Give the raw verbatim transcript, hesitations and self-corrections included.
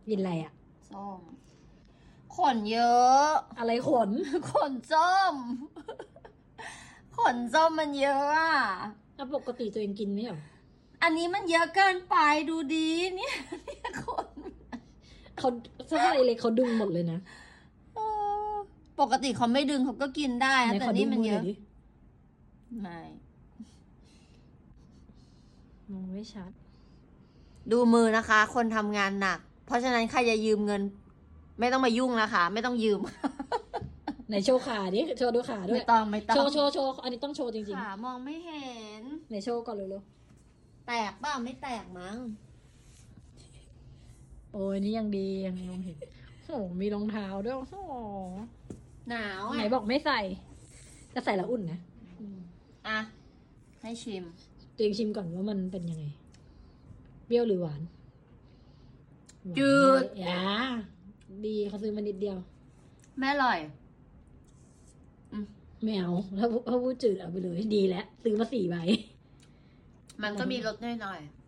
กินอะไรอ่ะส้มขนเยอะอะไรขนขนส้ม ขนส้มมันเยอะอ่ะแล้วปกติตัวเองกินไหมหรออันนี้มันเยอะเกินไปดูดีเนี่ยเนี่ยขนเขาถ้าอะไรเลยเขาดึงหมดเลยนะปกติเขาไม่ดึงเขาก็กินได้นะแต่นี่มันเยอะไม่มองไม่ชัดดูมือนะคะคนทำงานหนักเพราะฉะนั้นใครจะยืมเงินไม่ต้องมายุ่งนะคะไม่ต้องยืมไหนโชว์ขาดิโชว์ดูขาด้วยไม่ต้องไม่ต้องโชว์โชว์โชว์อันนี้ต้องโชว์จริงๆขามองไม่เห็นไหนโชว์ก่อนเร็วๆแตกเปล่าไม่แตกมั้งโอ้ยนี่ยังดียังมองเห็นโอ้มีรองเท้าด้วยโอ้หนาวไหนบอกไม่ใส่จะใส่แล้วอุ่นนะอ่ะให้ชิมตัวเองชิมก่อนว่ามันเป็นยังไงเปรี้ยวหรือหวานจืดอ่าดีเขาซื้อมานิดเดียวแม่อร่อยไม่เอาถ้าถ้าพูดจืดเอาไปเลยดีแล้วซื้อมาสี่ใบมันก็มีรสน้อยๆ